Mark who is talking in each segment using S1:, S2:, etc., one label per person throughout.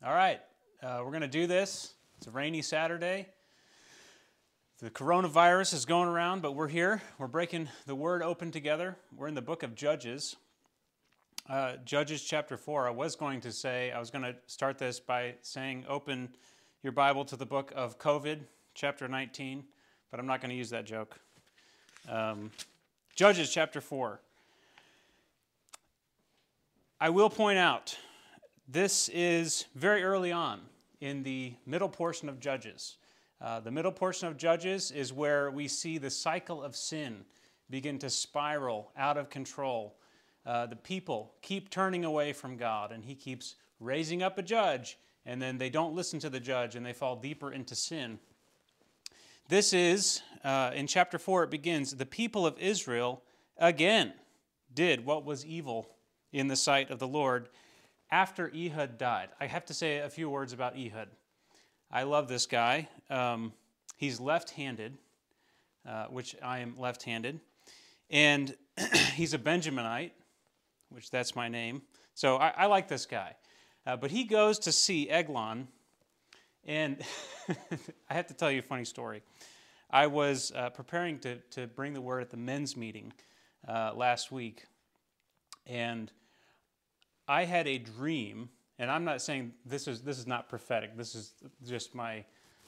S1: All right, we're going to do this. It's a rainy Saturday. The coronavirus is going around, but we're here. We're breaking the Word open together. We're in the book of Judges. Judges chapter 4. I was going to start this by saying open your Bible to the book of COVID, chapter 19, but I'm not going to use that joke. Judges chapter 4. I will point out, this is very early on in the middle portion of Judges. The middle portion of Judges is where we see the cycle of sin begin to spiral out of control. The people keep turning away from God, and He keeps raising up a judge, and then they don't listen to the judge, and they fall deeper into sin. This is, in chapter 4, it begins, the people of Israel again did what was evil in the sight of the Lord after Ehud died. I have to say a few words about Ehud. I love this guy. He's left-handed, which I am left-handed, and he's a Benjaminite, which that's my name. So I like this guy. But he goes to see Eglon, and I have to tell you a funny story. I was preparing to bring the word at the men's meeting last week, and I had a dream, and I'm not saying this is not prophetic. This is just my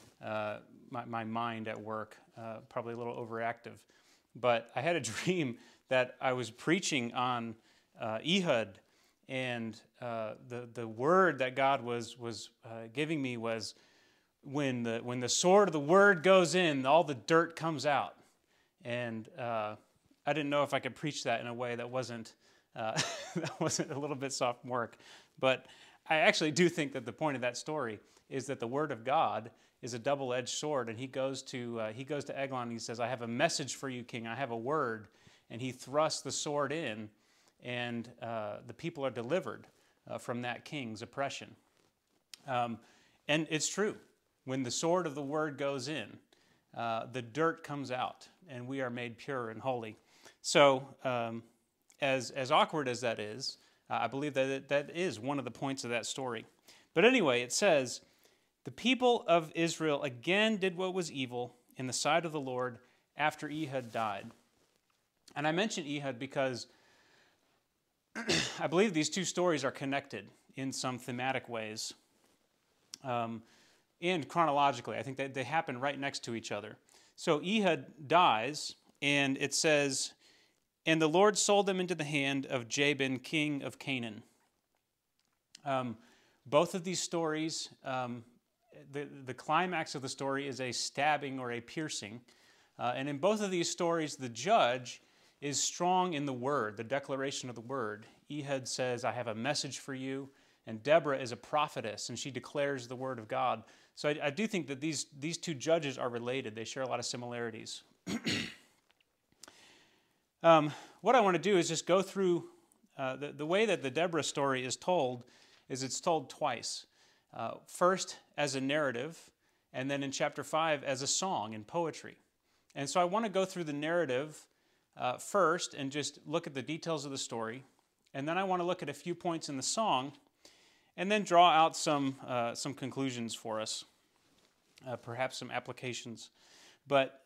S1: mind at work, probably a little overactive. But I had a dream that I was preaching on Ehud, and the word that God was giving me was, when the sword of the word goes in, all the dirt comes out. And I didn't know if I could preach that in a way that wasn't that wasn't a little bit sophomoric. But I actually do think that the point of that story is that the word of God is a double-edged sword, and he goes to Eglon and he says, "I have a message for you, King. I have a word." And he thrusts the sword in, and the people are delivered from that king's oppression. And it's true. When the sword of the word goes in, the dirt comes out, and we are made pure and holy. So, as awkward as that is, I believe that is one of the points of that story. But anyway, it says, the people of Israel again did what was evil in the sight of the Lord after Ehud died. And I mention Ehud because I believe these two stories are connected in some thematic ways. And chronologically, I think that they happen right next to each other. So Ehud dies, and it says, "And the Lord sold them into the hand of Jabin, king of Canaan." Both of these stories, the climax of the story is a stabbing or a piercing. And in both of these stories, the judge is strong in the word, the declaration of the word. Ehud says, "I have a message for you." And Deborah is a prophetess, and she declares the word of God. So I do think that these two judges are related. They share a lot of similarities. What I want to do is just go through the way that the Deborah story is told. Is it's told twice. First as a narrative, and then in chapter 5 as a song and poetry. And so I want to go through the narrative first and just look at the details of the story. And then I want to look at a few points in the song, and then draw out some conclusions for us, perhaps some applications. But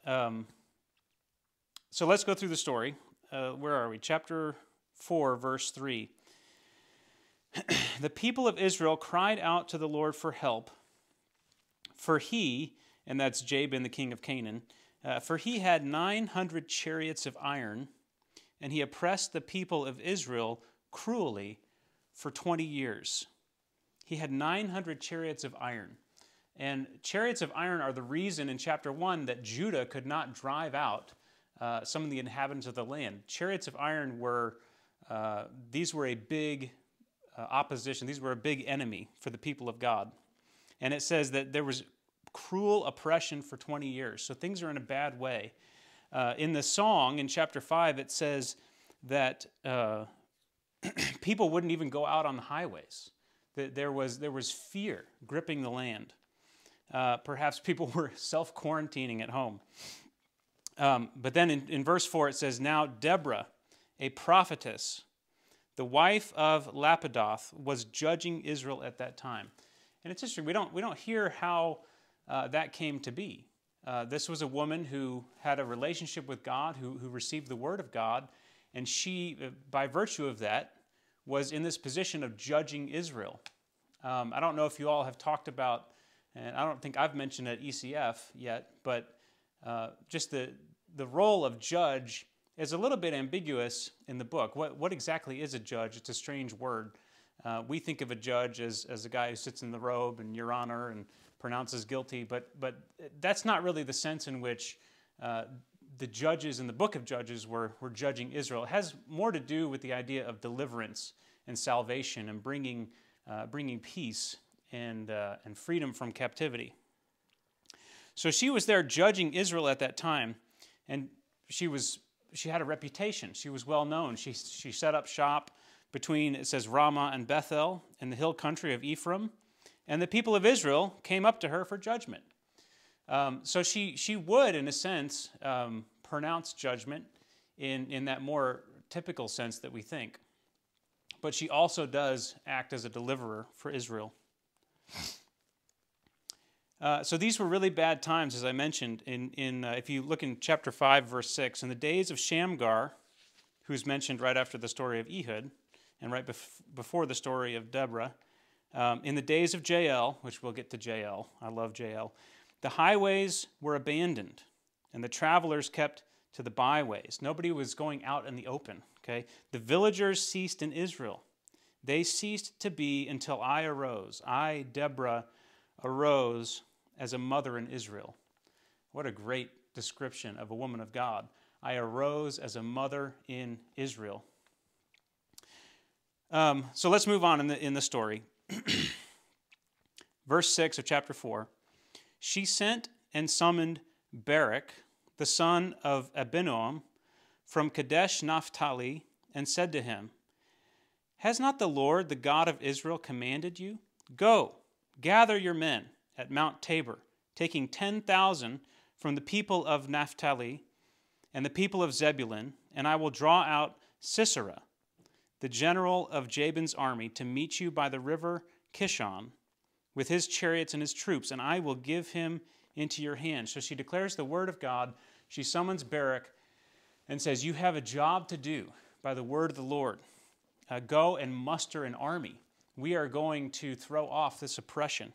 S1: so let's go through the story. Where are we? Chapter 4, verse 3. "The people of Israel cried out to the Lord for help, for he," and that's Jabin, the king of Canaan, "for he had 900 chariots of iron, and he oppressed the people of Israel cruelly for 20 years. He had 900 chariots of iron. And chariots of iron are the reason in chapter 1 that Judah could not drive out some of the inhabitants of the land. Chariots of iron were a big opposition. These were a big enemy for the people of God. And it says that there was cruel oppression for 20 years. So things are in a bad way. In the song, in chapter 5, it says that people wouldn't even go out on the highways. There was fear gripping the land. Perhaps people were self-quarantining at home. But then in verse 4 it says, "Now Deborah, a prophetess, the wife of Lapidoth, was judging Israel at that time." And it's interesting, we don't hear how that came to be. This was a woman who had a relationship with God, who received the word of God, and she, by virtue of that, was in this position of judging Israel. I don't know if you all have talked about, and I don't think I've mentioned at ECF yet, but just the role of judge is a little bit ambiguous in the book. What exactly is a judge? It's a strange word. We think of a judge as a guy who sits in the robe and Your Honor and pronounces guilty, but that's not really the sense in which the judges in the book of Judges were judging Israel. It has more to do with the idea of deliverance and salvation and bringing peace and freedom from captivity. So she was there judging Israel at that time, and she had a reputation. She was well known. She set up shop between, it says, Ramah and Bethel in the hill country of Ephraim, and the people of Israel came up to her for judgment. So she would, in a sense, pronounce judgment in that more typical sense that we think. But she also does act as a deliverer for Israel. So these were really bad times, as I mentioned. If you look in chapter 5, verse 6, in the days of Shamgar, who's mentioned right after the story of Ehud, and right before the story of Deborah, in the days of Jael, which we'll get to Jael, I love Jael, the highways were abandoned, and the travelers kept to the byways. Nobody was going out in the open. Okay, the villagers ceased in Israel. They ceased to be until I arose. I, Deborah, arose as a mother in Israel. What a great description of a woman of God. I arose as a mother in Israel. So let's move on in the story. Verse 6 of chapter 4. She sent and summoned Barak, the son of Abinoam, from Kadesh Naphtali, and said to him, Has not the Lord, the God of Israel, commanded you? Go, gather your men at Mount Tabor, taking 10,000 from the people of Naphtali and the people of Zebulun, and I will draw out Sisera, the general of Jabin's army, to meet you by the river Kishon with his chariots and his troops, and I will give him into your hand. So she declares the word of God. She summons Barak and says, you have a job to do by the word of the Lord. Go and muster an army. We are going to throw off this oppression.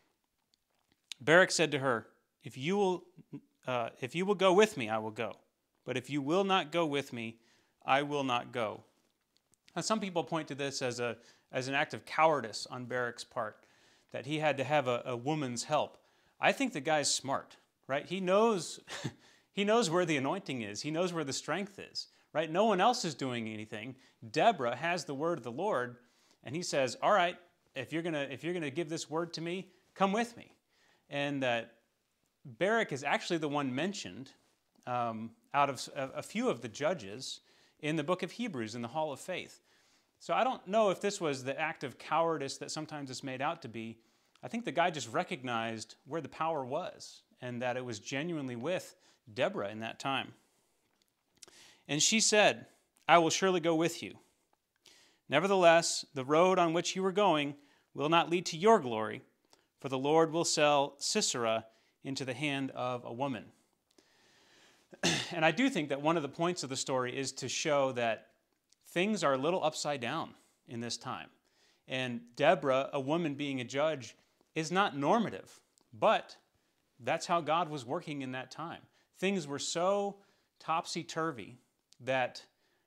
S1: Barak said to her, if you will go with me, I will go. But if you will not go with me, I will not go. Now, some people point to this as an act of cowardice on Barak's part, that he had to have a woman's help. I think the guy's smart, right? He knows where the anointing is. He knows where the strength is, right? No one else is doing anything. Deborah has the word of the Lord, and he says, all right, if you're gonna give this word to me, come with me. And Barak is actually the one mentioned out of a few of the judges in the book of Hebrews in the Hall of Faith. So I don't know if this was the act of cowardice that sometimes it's made out to be. I think the guy just recognized where the power was and that it was genuinely with Deborah in that time. And she said, I will surely go with you. Nevertheless, the road on which you are going will not lead to your glory, for the Lord will sell Sisera into the hand of a woman. And I do think that one of the points of the story is to show that things are a little upside down in this time. And Deborah, a woman being a judge, is not normative, but that's how God was working in that time. Things were so topsy-turvy that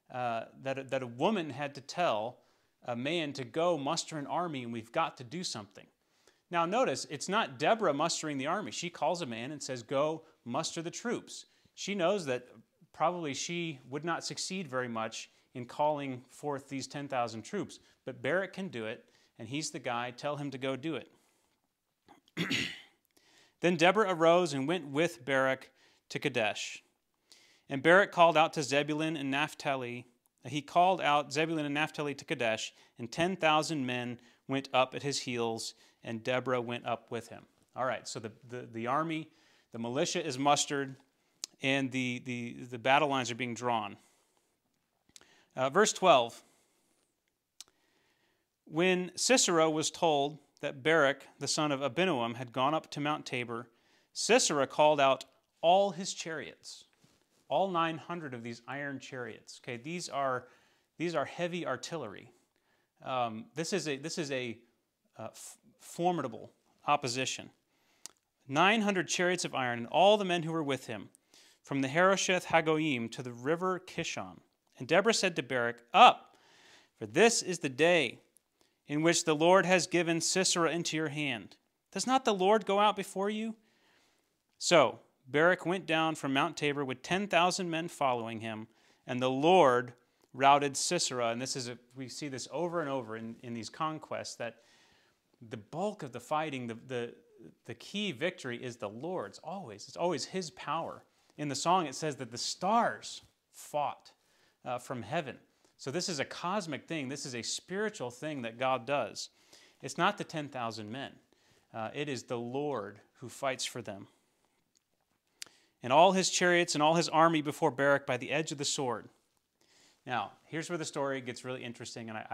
S1: a woman had to tell a man to go muster an army, and we've got to do something. Now notice, it's not Deborah mustering the army. She calls a man and says, go muster the troops. She knows that probably she would not succeed very much in calling forth these 10,000 troops. But Barak can do it, and he's the guy. Tell him to go do it. Then Deborah arose and went with Barak to Kadesh. And Barak called out to Zebulun and Naphtali. He called out Zebulun and Naphtali to Kadesh, and 10,000 men went up at his heels, and Deborah went up with him. All right, so the army, the militia is mustered, and the battle lines are being drawn. Verse 12. When Sisera was told that Barak, the son of Abinoam, had gone up to Mount Tabor, Sisera called out all his chariots, all 900 of these iron chariots. Okay, these are heavy artillery. This is a formidable opposition. 900 chariots of iron, and all the men who were with him, from the Harosheth Hagoyim to the river Kishon. And Deborah said to Barak, "Up, for this is the day in which the Lord has given Sisera into your hand. Does not the Lord go out before you?" So Barak went down from Mount Tabor with 10,000 men following him, and the Lord routed Sisera. And we see this over and over in these conquests, that the bulk of the fighting, the key victory is the Lord's always. It's always his power. In the song it says that the stars fought from heaven. So this is a cosmic thing. This is a spiritual thing that God does. It's not the 10,000 men. It is the Lord who fights for them. And all his chariots and all his army before Barak by the edge of the sword. Now, here's where the story gets really interesting, and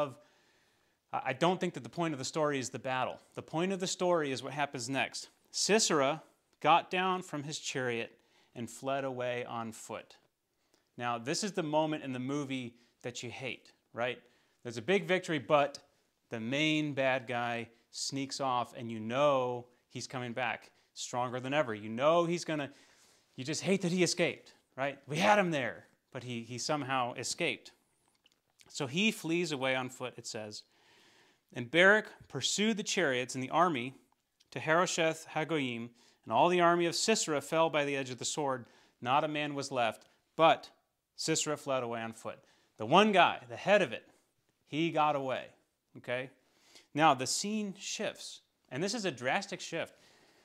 S1: I don't think that the point of the story is the battle. The point of the story is what happens next. Sisera got down from his chariot and fled away on foot. Now, this is the moment in the movie that you hate, right? There's a big victory, but the main bad guy sneaks off, and you know he's coming back stronger than ever. You know you just hate that he escaped, right? We had him there, but he somehow escaped. So he flees away on foot, it says. And Barak pursued the chariots and the army to Harosheth Hagoyim, and all the army of Sisera fell by the edge of the sword. Not a man was left, but Sisera fled away on foot. The one guy, the head of it, he got away. Okay? Now the scene shifts, and this is a drastic shift.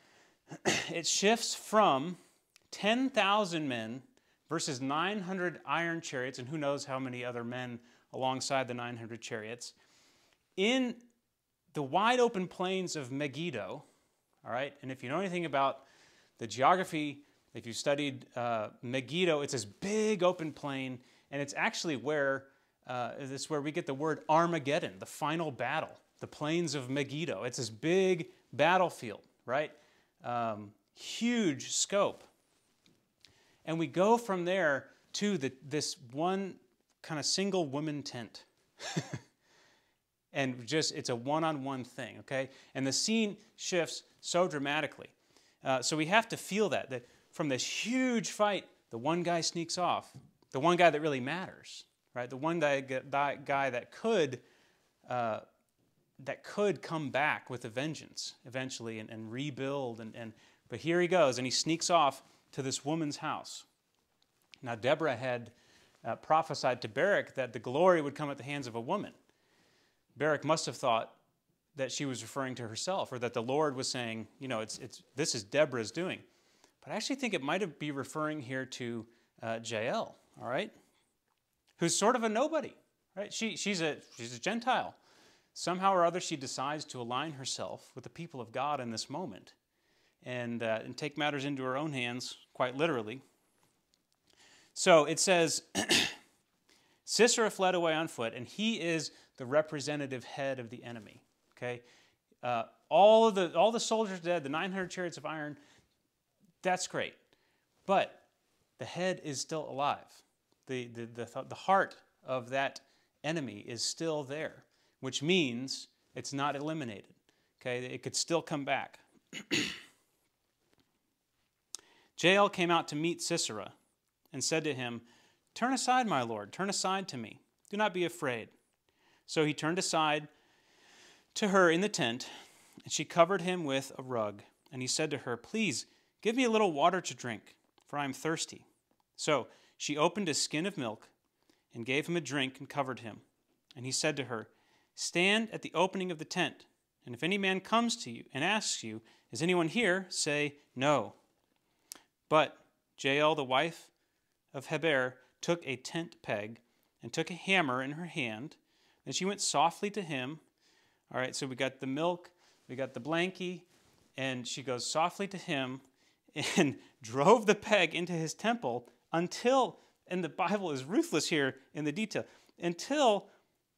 S1: It shifts from 10,000 men versus 900 iron chariots, and who knows how many other men alongside the 900 chariots, in the wide open plains of Megiddo. All right, and if you know anything about the geography, if you studied Megiddo, it's this big open plain, and it's actually where we get the word Armageddon, the final battle, the plains of Megiddo. It's this big battlefield, right? Huge scope. And we go from there to this one kind of single woman tent. And it's a one-on-one thing, okay? And the scene shifts so dramatically. So we have to feel that from this huge fight, the one guy sneaks off, the one guy that really matters, right? The one guy that could come back with a vengeance eventually and rebuild. But here he goes, and he sneaks off to this woman's house. Now, Deborah had prophesied to Barak that the glory would come at the hands of a woman. Barak must have thought that she was referring to herself, or that the Lord was saying, this is Deborah's doing. But I actually think it might be referring here to Jael, all right, who's sort of a nobody, right? She's a Gentile. Somehow or other, she decides to align herself with the people of God in this moment and take matters into her own hands, quite literally. So it says, Sisera fled away on foot, and he is the representative head of the enemy. Okay, all the soldiers dead, the 900 chariots of iron. That's great, but the head is still alive. The heart of that enemy is still there, which means it's not eliminated. Okay, it could still come back. Jael came out to meet Sisera and said to him, "Turn aside, my lord, turn aside to me. Do not be afraid." So he turned aside to her in the tent, and she covered him with a rug. And he said to her, "Please, give me a little water to drink, for I am thirsty." So she opened a skin of milk and gave him a drink and covered him. And he said to her, "Stand at the opening of the tent, and if any man comes to you and asks you, 'Is anyone here?' say, 'No.'" But Jael, the wife of Heber, took a tent peg and took a hammer in her hand, and she went softly to him. All right, so we got the milk, we got the blankie, and she goes softly to him and drove the peg into his temple until, and the Bible is ruthless here in the detail, until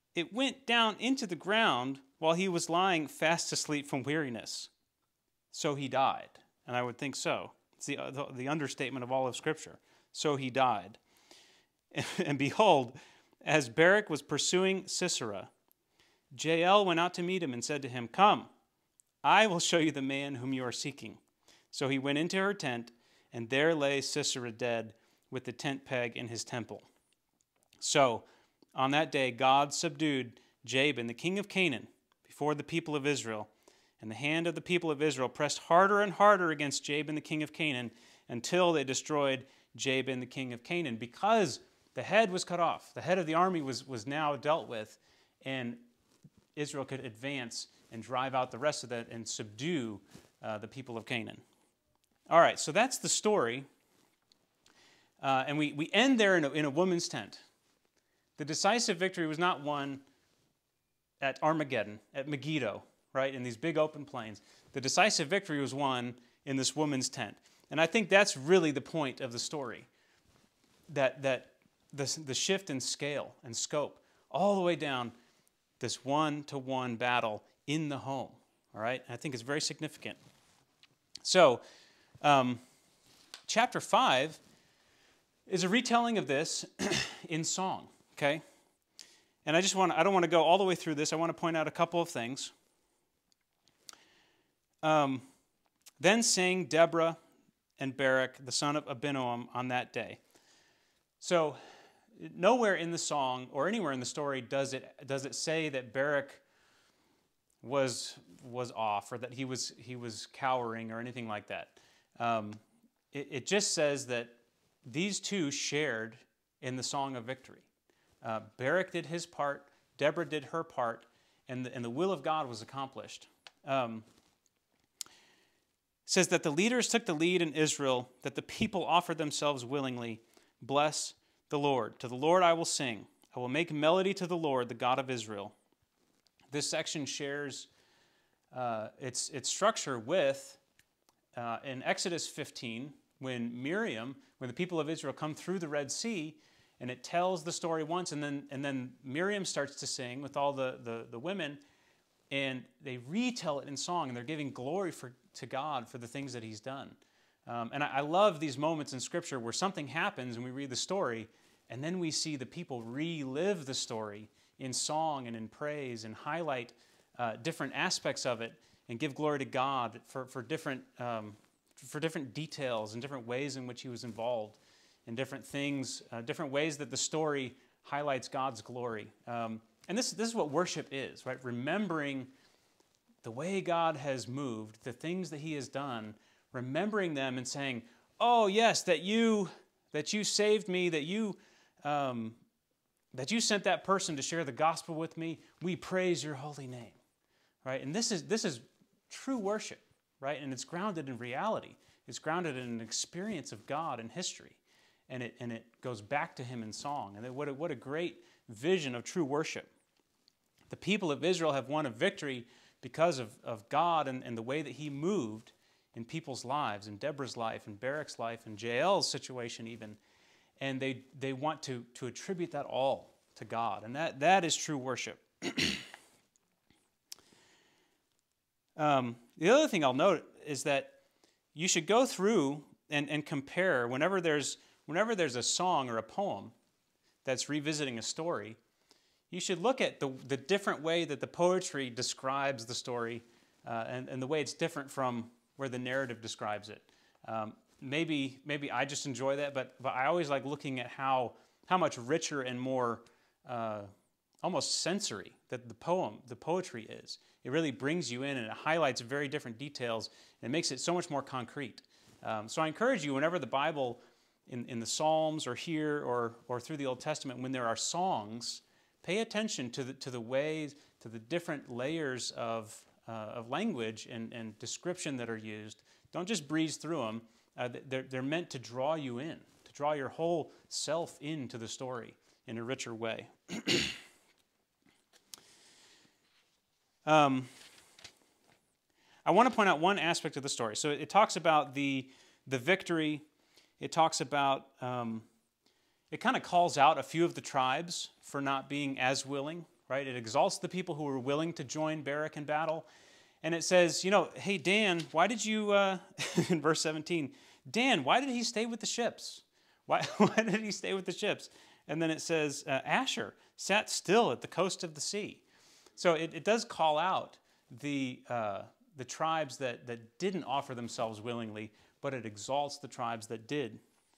S1: it went down into the ground while he was lying fast asleep from weariness. So he died. And I would think so. It's the understatement of all of Scripture. So he died. And behold, as Barak was pursuing Sisera, Jael went out to meet him and said to him, "Come, I will show you the man whom you are seeking." So he went into her tent, and there lay Sisera dead with the tent peg in his temple. So on that day God subdued Jabin, the king of Canaan, before the people of Israel. And the hand of the people of Israel pressed harder and harder against Jabin, the king of Canaan, until they destroyed Jabin, the king of Canaan, because the head was cut off. The head of the army was now dealt with, and Israel could advance and drive out the rest of that and subdue the people of Canaan. All right, so that's the story. And we end there in a woman's tent. The decisive victory was not won at Armageddon, at Megiddo, right, in these big open plains. The decisive victory was won in this woman's tent. And I think that's really the point of the story, that the shift in scale and scope, all the way down this one-to-one battle in the home, all right? And I think it's very significant. So, chapter 5 is a retelling of this in song, okay? And I don't want to go all the way through this. I want to point out a couple of things. Then sang Deborah and Barak, the son of Abinoam, on that day. So nowhere in the song or anywhere in the story does it say that Barak was off or that he was cowering or anything like that. It just says that these two shared in the song of victory. Barak did his part, Deborah did her part, and the will of God was accomplished. Says that the leaders took the lead in Israel, that the people offered themselves willingly. Bless the Lord. To the Lord I will sing. I will make melody to the Lord, the God of Israel. This section shares its structure with, in Exodus 15, when the people of Israel come through the Red Sea, and it tells the story once, and then Miriam starts to sing with all the women, and they retell it in song, and they're giving glory to God for the things that He's done. And I love these moments in Scripture where something happens and we read the story, and then we see the people relive the story in song and in praise and highlight different aspects of it and give glory to God for different details and different ways in which He was involved in different things, different ways that the story highlights God's glory. And this is what worship is, right? Remembering the way God has moved, the things that He has done, remembering them and saying, "Oh yes, that you saved me, that you sent that person to share the gospel with me. We praise Your holy name," right? And this is true worship, right? And it's grounded in reality. It's grounded in an experience of God and history, and it goes back to Him in song. And what a great vision of true worship. The people of Israel have won a victory because of God and the way that He moved in people's lives, in Deborah's life, in Barak's life, in Jael's situation even. And they want to attribute that all to God. And that is true worship. The other thing I'll note is that you should go through and compare whenever there's a song or a poem that's revisiting a story. You should look at the different way that the poetry describes the story and the way it's different from where the narrative describes it. Maybe I just enjoy that, but I always like looking at how much richer and more almost sensory that the poetry is. It really brings you in and it highlights very different details and it makes it so much more concrete. So I encourage you, whenever the Bible, in the Psalms or here or through the Old Testament, when there are songs, pay attention to the ways, to the different layers of language and description that are used. Don't just breeze through them. They're meant to draw you in, to draw your whole self into the story in a richer way. I want to point out one aspect of the story. So it talks about the victory. It talks about, it kind of calls out a few of the tribes for not being as willing, right? It exalts the people who were willing to join Barak in battle. And it says, hey, Dan, why did you, in verse 17, Dan, why did he stay with the ships? Why did he stay with the ships? And then it says, Asher sat still at the coast of the sea. So it does call out the tribes that didn't offer themselves willingly, but it exalts the tribes that did.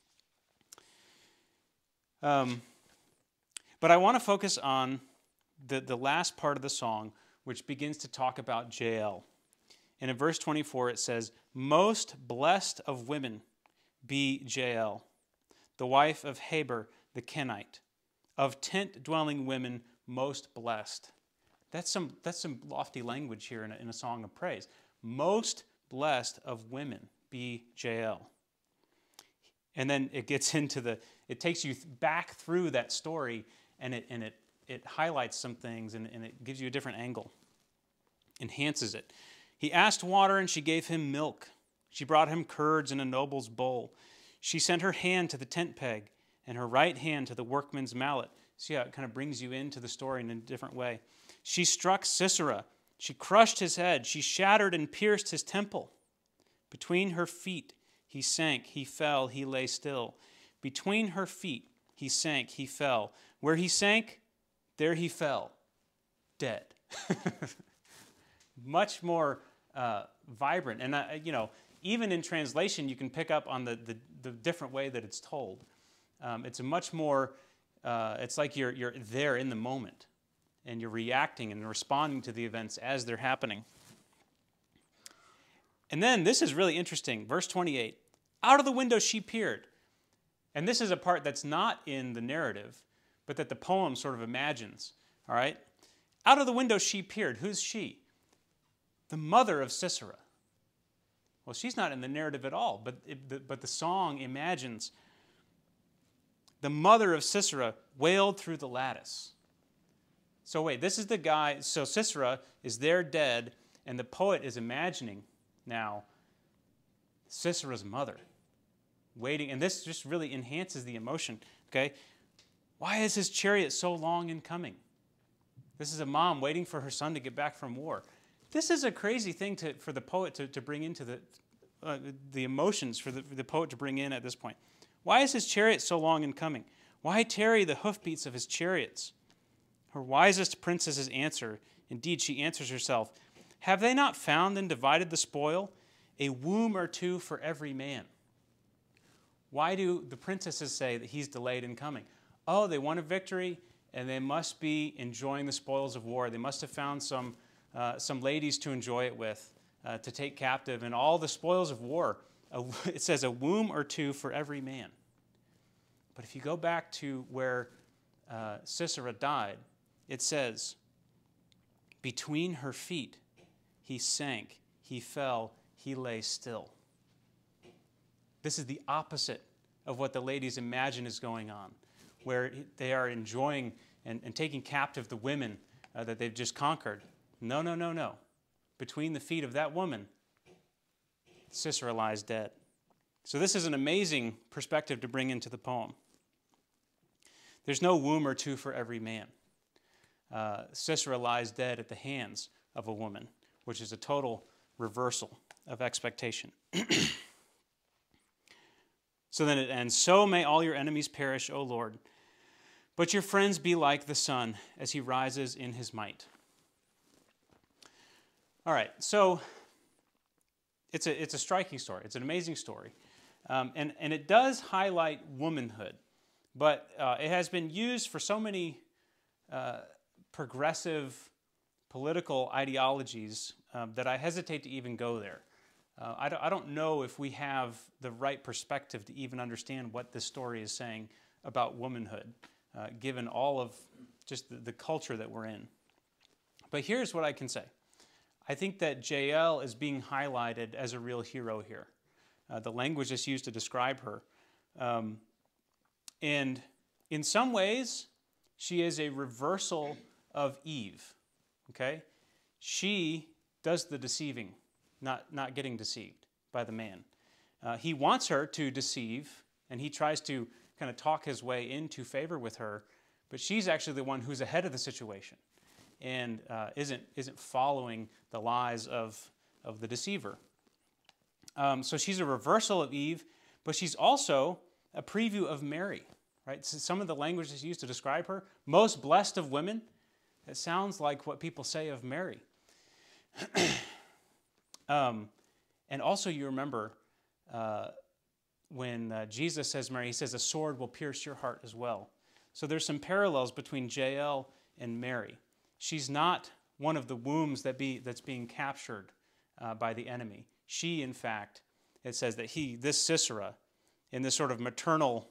S1: But I want to focus on the last part of the song, which begins to talk about Jael. And in verse 24 it says, most blessed of women be Jael, the wife of Heber the Kenite, of tent-dwelling women most blessed. That's some lofty language here in a song of praise. Most blessed of women be Jael. And then it gets into it takes you back through that story, and it highlights some things, and it gives you a different angle, enhances it. He asked water, and she gave him milk. She brought him curds in a noble's bowl. She sent her hand to the tent peg, and her right hand to the workman's mallet. See how it kind of brings you into the story in a different way. She struck Sisera. She crushed his head. She shattered and pierced his temple. Between her feet he sank, he fell, he lay still. Between her feet he sank, he fell. Where he sank, there he fell, dead. Much more vibrant. And, even in translation, you can pick up on the different way that it's told. It's a much more, it's like you're there in the moment, and you're reacting and responding to the events as they're happening. And then this is really interesting. Verse 28, out of the window she peered. And this is a part that's not in the narrative, but that the poem sort of imagines. All right? Out of the window she peered. Who's she? The mother of Sisera. Well, she's not in the narrative at all, but the song imagines. The mother of Sisera wailed through the lattice. So wait, this is the guy, so Sisera is there dead, and the poet is imagining now Sisera's mother waiting, and this just really enhances the emotion, okay? Why is his chariot so long in coming? This is a mom waiting for her son to get back from war. This is a crazy thing for the poet to bring into the emotions for the poet to bring in at this point. Why is his chariot so long in coming? Why tarry the hoofbeats of his chariots? Her wisest princesses answer. Indeed, she answers herself. Have they not found and divided the spoil? A womb or two for every man. Why do the princesses say that he's delayed in coming? Oh, they won a victory, and they must be enjoying the spoils of war. They must have found some ladies to enjoy it with, to take captive, and all the spoils of war. It says a womb or two for every man. But if you go back to where Sisera died, it says, between her feet he sank, he fell, he lay still. This is the opposite of what the ladies imagine is going on, where they are enjoying and taking captive the women that they've just conquered. No, no, no, no. Between the feet of that woman, Sisera lies dead. So this is an amazing perspective to bring into the poem. There's no womb or two for every man. Sisera lies dead at the hands of a woman, which is a total reversal of expectation. So then it ends, so may all your enemies perish, O Lord, but your friends be like the sun as he rises in his might. All right, so it's a striking story. It's an amazing story. And it does highlight womanhood, but it has been used for so many progressive political ideologies that I hesitate to even go there. I don't know if we have the right perspective to even understand what this story is saying about womanhood, given all of just the culture that we're in. But here's what I can say. I think that Jael is being highlighted as a real hero here. The language that's used to describe her. And in some ways, she is a reversal of Eve. Okay? She does the deceiving, not getting deceived by the man. He wants her to deceive, and he tries to kind of talk his way into favor with her, but she's actually the one who's ahead of the situation. and isn't following the lies of the deceiver. So she's a reversal of Eve, but she's also a preview of Mary. Right? So some of the language that's used to describe her, most blessed of women, it sounds like what people say of Mary. And also you remember when Jesus says Mary, he says a sword will pierce your heart as well. So there's some parallels between Jael and Mary. She's not one of the wombs that's being captured by the enemy. She, in fact, it says that this Sisera, in this sort of maternal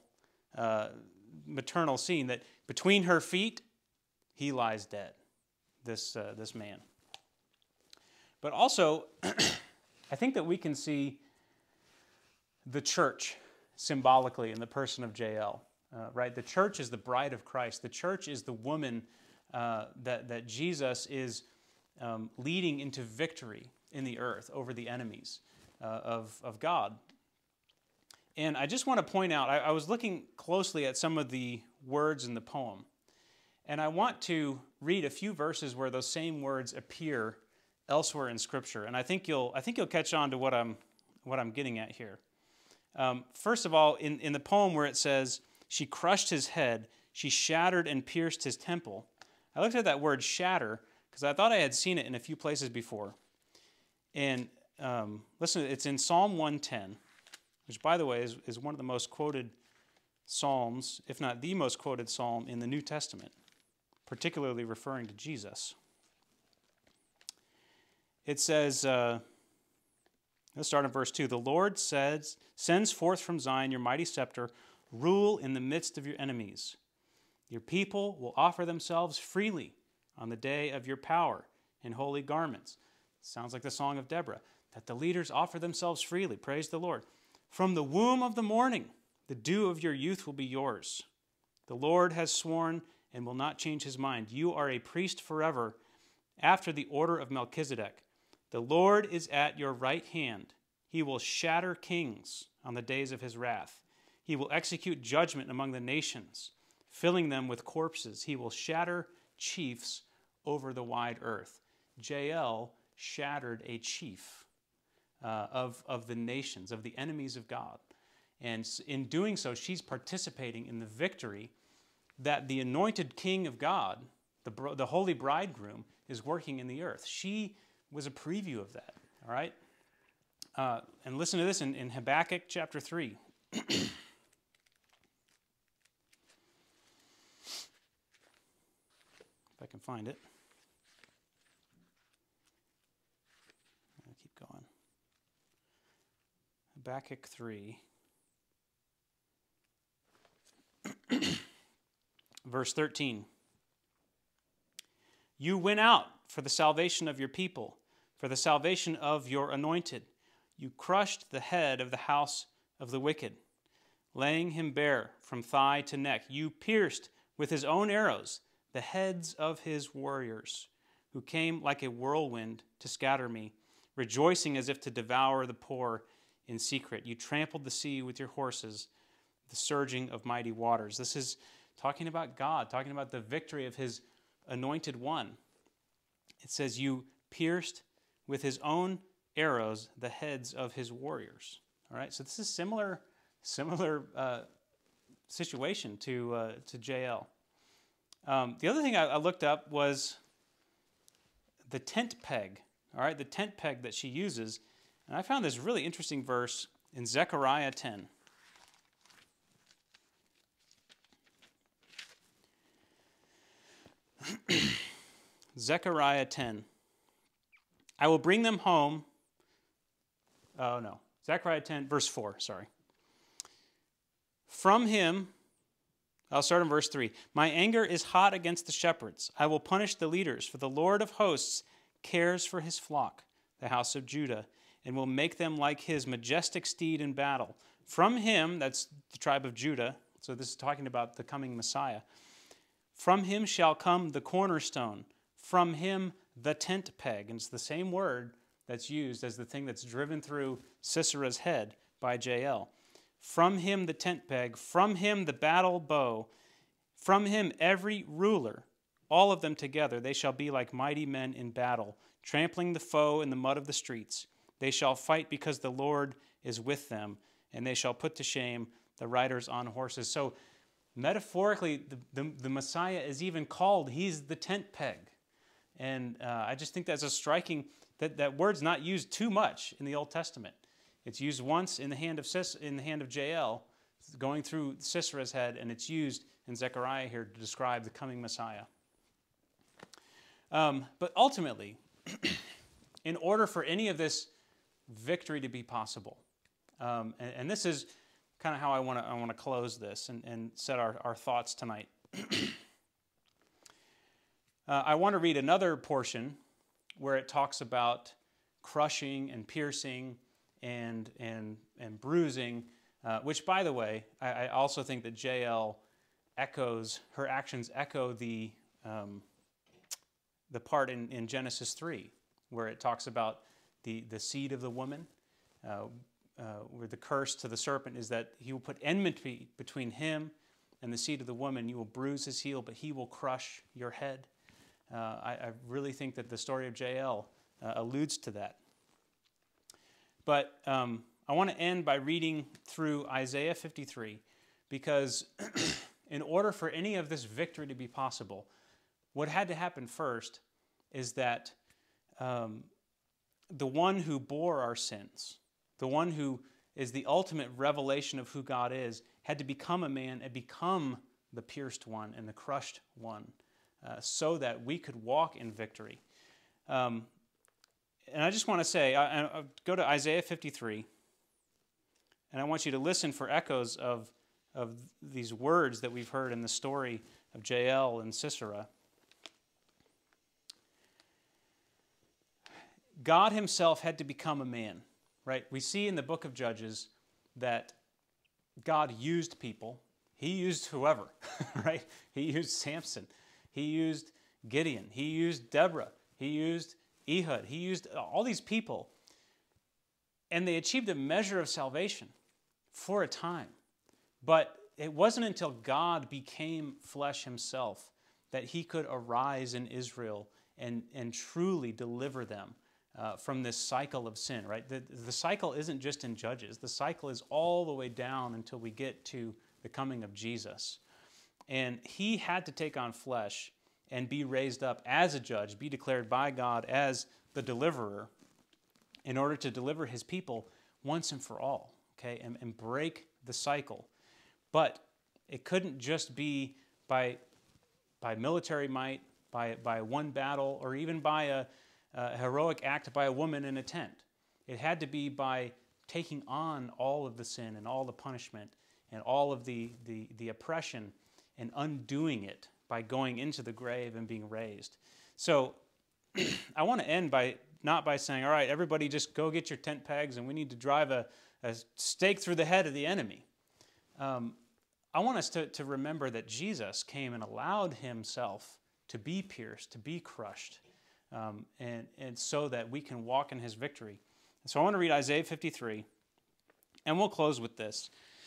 S1: scene, that between her feet, he lies dead, this man. But also, I think that we can see the church symbolically in the person of Jael. Right? The church is the bride of Christ. The church is the woman that Jesus is leading into victory in the earth over the enemies of God. And I just want to point out, I was looking closely at some of the words in the poem, and I want to read a few verses where those same words appear elsewhere in Scripture, and I think you'll catch on to what I'm getting at here. First of all, in the poem where it says, "She crushed his head, she shattered and pierced his temple," I looked at that word "shatter" because I thought I had seen it in a few places before. And listen, it's in Psalm 110. Which, by the way, is one of the most quoted psalms, if not the most quoted psalm in the New Testament, particularly referring to Jesus. It says, let's start in verse 2. "The Lord sends forth from Zion your mighty scepter, rule in the midst of your enemies. Your people will offer themselves freely on the day of your power in holy garments." Sounds like the Song of Deborah, that the leaders offer themselves freely. Praise the Lord. "From the womb of the morning, the dew of your youth will be yours. The Lord has sworn and will not change his mind. You are a priest forever, after the order of Melchizedek. The Lord is at your right hand. He will shatter kings on the days of his wrath. He will execute judgment among the nations, filling them with corpses. He will shatter chiefs over the wide earth." Jael shattered a chief of the nations, of the enemies of God. And in doing so, she's participating in the victory that the anointed king of God, the holy bridegroom, is working in the earth. She was a preview of that, all right? And listen to this in Habakkuk chapter 3. If I can find it. I'll keep going. Habakkuk 3. Verse 13. "You went out for the salvation of your people, for the salvation of your anointed. You crushed the head of the house of the wicked, laying him bare from thigh to neck. You pierced with his own arrows the heads of his warriors, who came like a whirlwind to scatter me, rejoicing as if to devour the poor in secret. You trampled the sea with your horses, the surging of mighty waters." This is talking about God, talking about the victory of his anointed one. It says, "You pierced with his own arrows the heads of his warriors." All right, so this is similar situation to Jael. The other thing I looked up was the tent peg. All right, the tent peg that she uses. And I found this really interesting verse in Zechariah 10. Zechariah 10. "I will bring them home." Oh, no. Zechariah 10, verse 4, sorry. "From him," I'll start in verse 3. "My anger is hot against the shepherds. I will punish the leaders, for the Lord of hosts cares for his flock, the house of Judah, and will make them like his majestic steed in battle. From him," that's the tribe of Judah, so this is talking about the coming Messiah, "from him shall come the cornerstone, from him the tent peg." And it's the same word that's used as the thing that's driven through Sisera's head by Jael. "From him the tent peg, from him the battle bow, from him every ruler all of them together, they shall be like mighty men in battle, trampling the foe in the mud of the streets. They shall fight because the Lord is with them, and they shall put to shame the riders on horses. So metaphorically, the Messiah is even called, he's the tent peg. And I just think that's a striking, that word's not used too much in the Old Testament. It's used once in the hand of Jael, going through Sisera's head, and it's used in Zechariah here to describe the coming Messiah. But ultimately, in order for any of this victory to be possible, and this is kind of how I want to close this and set our thoughts tonight. I want to read another portion where it talks about crushing and piercing and bruising, which, by the way, I also think that Jael her actions echo the part in Genesis 3, where it talks about the seed of the woman, where the curse to the serpent is that he will put enmity between him and the seed of the woman. You will bruise his heel, but he will crush your head. I really think that the story of Jael alludes to that. But I want to end by reading through Isaiah 53, because in order for any of this victory to be possible, what had to happen first is that the one who bore our sins, the one who is the ultimate revelation of who God is, had to become a man and become the pierced one and the crushed one, so that we could walk in victory. And I just want to say, I go to Isaiah 53, and I want you to listen for echoes of these words that we've heard in the story of Jael and Sisera. God himself had to become a man, right? We see in the book of Judges that God used people. He used whoever, right? He used Samson. He used Gideon. He used Deborah. He used Ehud. He used all these people. And they achieved a measure of salvation for a time. But it wasn't until God became flesh himself that he could arise in Israel and truly deliver them from this cycle of sin, right? The cycle isn't just in Judges. The cycle is all the way down until we get to the coming of Jesus. And he had to take on flesh and be raised up as a judge, be declared by God as the deliverer in order to deliver his people once and for all, okay, and break the cycle. But it couldn't just be by military might, by one battle, or even by a heroic act by a woman in a tent. It had to be by taking on all of the sin and all the punishment and all of the oppression and undoing it by going into the grave and being raised. So I want to end not by saying, all right, everybody just go get your tent pegs and we need to drive a stake through the head of the enemy. I want us to remember that Jesus came and allowed himself to be pierced, to be crushed, and so that we can walk in his victory. So I want to read Isaiah 53, and we'll close with this.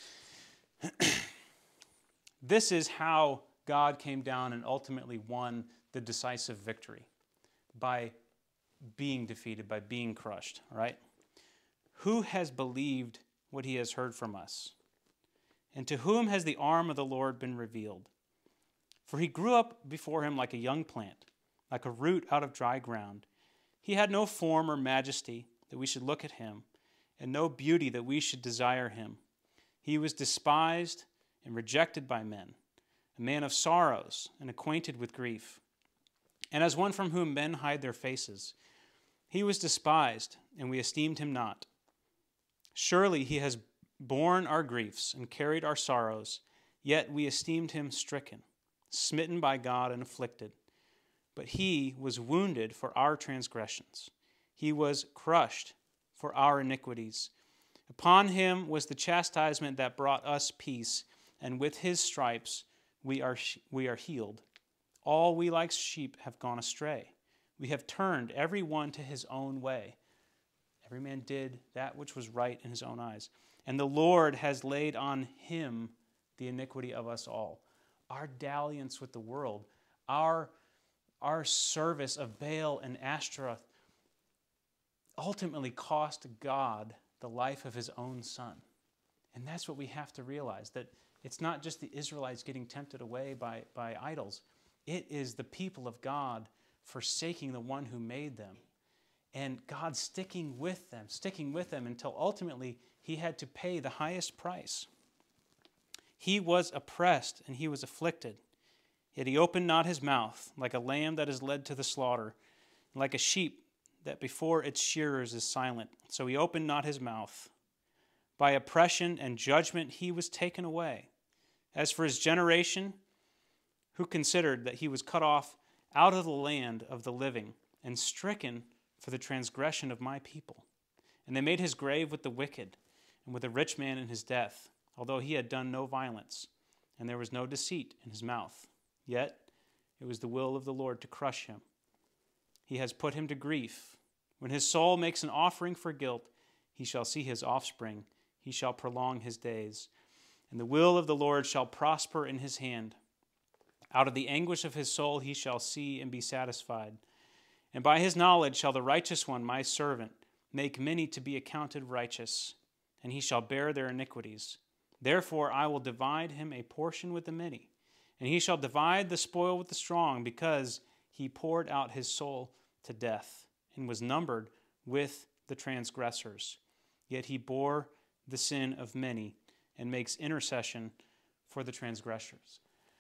S1: This is how God came down and ultimately won the decisive victory, by being defeated, by being crushed, all right? Who has believed what he has heard from us? And to whom has the arm of the Lord been revealed? For he grew up before him like a young plant, like a root out of dry ground. He had no form or majesty that we should look at him, and no beauty that we should desire him. He was despised and rejected by men, a man of sorrows and acquainted with grief. And as one from whom men hide their faces, he was despised, and we esteemed him not. Surely he has borne our griefs and carried our sorrows, yet we esteemed him stricken, smitten by God and afflicted. But he was wounded for our transgressions. He was crushed for our iniquities. Upon him was the chastisement that brought us peace, and with his stripes we are healed. All we like sheep have gone astray. We have turned every one to his own way. Every man did that which was right in his own eyes. And the Lord has laid on him the iniquity of us all. Our dalliance with the world, our our service of Baal and Ashtaroth ultimately cost God the life of his own son. And that's what we have to realize, that it's not just the Israelites getting tempted away by idols. It is the people of God forsaking the one who made them. And God sticking with them until ultimately he had to pay the highest price. He was oppressed and he was afflicted, yet he opened not his mouth, like a lamb that is led to the slaughter, and like a sheep that before its shearers is silent. So he opened not his mouth. By oppression and judgment he was taken away. As for his generation, who considered that he was cut off out of the land of the living, and stricken for the transgression of my people. And they made his grave with the wicked, and with a rich man in his death, although he had done no violence, and there was no deceit in his mouth. Yet it was the will of the Lord to crush him. He has put him to grief. When his soul makes an offering for guilt, he shall see his offspring. He shall prolong his days. And the will of the Lord shall prosper in his hand. Out of the anguish of his soul he shall see and be satisfied. And by his knowledge shall the righteous one, my servant, make many to be accounted righteous, and he shall bear their iniquities. Therefore I will divide him a portion with the many, and he shall divide the spoil with the strong, because he poured out his soul to death, and was numbered with the transgressors. Yet he bore the sin of many, and makes intercession for the transgressors.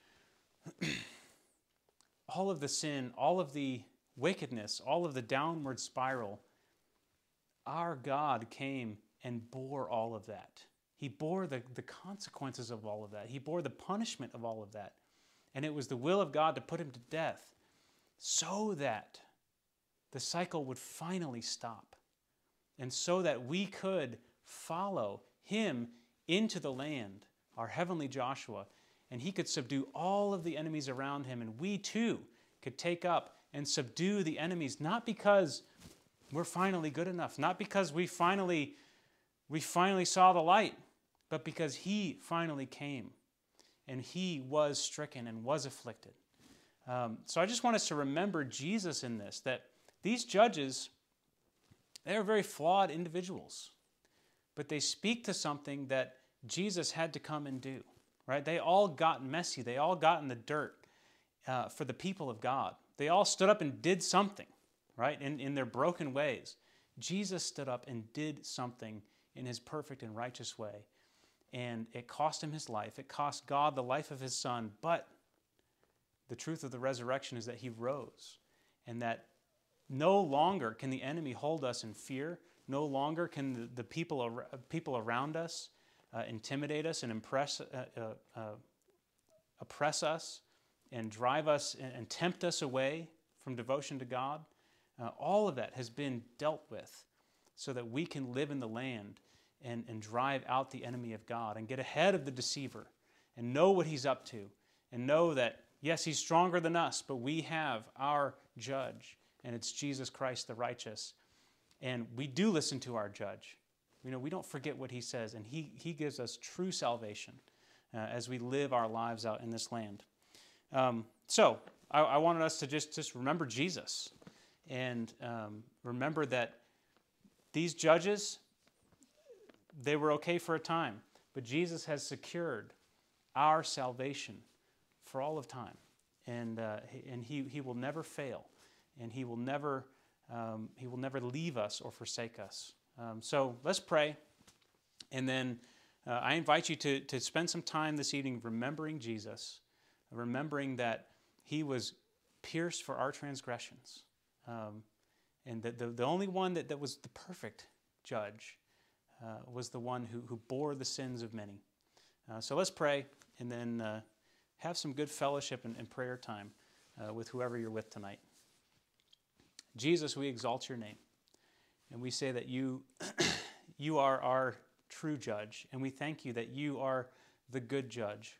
S1: All of the sin, all of the wickedness, all of the downward spiral, our God came and bore all of that. He bore the consequences of all of that. He bore the punishment of all of that. And it was the will of God to put him to death so that the cycle would finally stop, and so that we could follow him into the land, our heavenly Joshua, and he could subdue all of the enemies around him, and we too could take up and subdue the enemies, not because we're finally good enough, not because we finally saw the light, but because he finally came and he was stricken and was afflicted. So I just want us to remember Jesus in this, that these judges, they are very flawed individuals, but they speak to something that Jesus had to come and do, right? They all got messy. They all got in the dirt for the people of God. They all stood up and did something, right, in their broken ways. Jesus stood up and did something in his perfect and righteous way, and it cost him his life. It cost God the life of his son, but the truth of the resurrection is that he rose, and that no longer can the enemy hold us in fear. No longer can the people around us intimidate us and oppress us and drive us and tempt us away from devotion to God. All of that has been dealt with so that we can live in the land and drive out the enemy of God and get ahead of the deceiver and know what he's up to and know that, yes, he's stronger than us, but we have our judge, and it's Jesus Christ the righteous. And we do listen to our judge. We don't forget what he says, and he gives us true salvation as we live our lives out in this land. So I wanted us to just remember Jesus and remember that these judges, they were okay for a time, but Jesus has secured our salvation for all of time, and he will never fail, and he will never leave us or forsake us. So let's pray, and then I invite you to spend some time this evening remembering Jesus, remembering that he was pierced for our transgressions, and that the only one that was the perfect judge was the one who bore the sins of many. So let's pray, and then have some good fellowship and prayer time with whoever you're with tonight. Jesus, we exalt your name, and we say that you are our true judge, and we thank you that you are the good judge.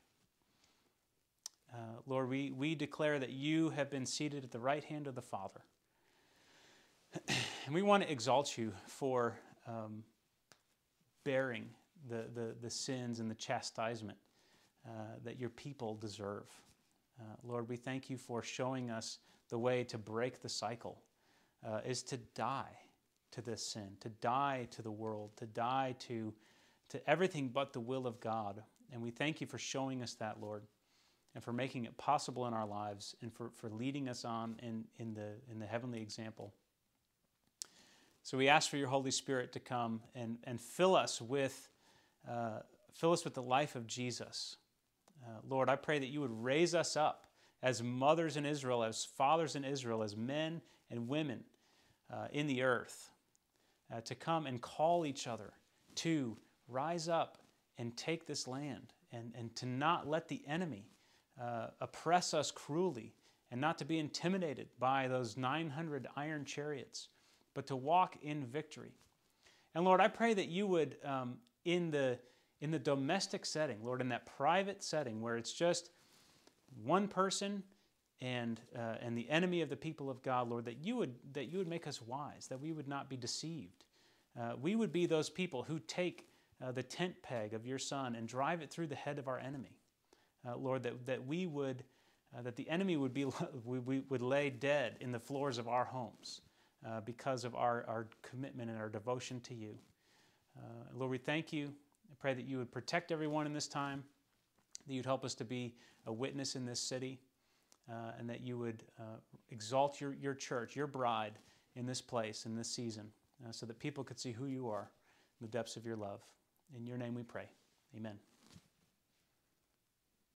S1: Lord, we declare that you have been seated at the right hand of the Father, and we want to exalt you for bearing the sins and the chastisement that your people deserve. Lord, we thank you for showing us the way to break the cycle is to die to this sin, to die to the world, to die to everything but the will of God. And we thank you for showing us that, Lord, and for making it possible in our lives, and for leading us on in the heavenly example. So we ask for your Holy Spirit to come and fill us with the life of Jesus. Lord, I pray that you would raise us up as mothers in Israel, as fathers in Israel, as men and women in the earth, to come and call each other to rise up and take this land, and to not let the enemy oppress us cruelly, and not to be intimidated by those 900 iron chariots, but to walk in victory. And Lord, I pray that you would, in the domestic setting, Lord, in that private setting where it's just one person and the enemy of the people of God, Lord, that you would make us wise, that we would not be deceived. We would be those people who take the tent peg of your Son and drive it through the head of our enemy. Lord, that the enemy would we would lay dead in the floors of our homes because of our commitment and our devotion to you. Lord, we thank you. I pray that you would protect everyone in this time, that you'd help us to be a witness in this city, and that you would exalt your church, your bride, in this place, in this season, so that people could see who you are in the depths of your love. In your name we pray. Amen.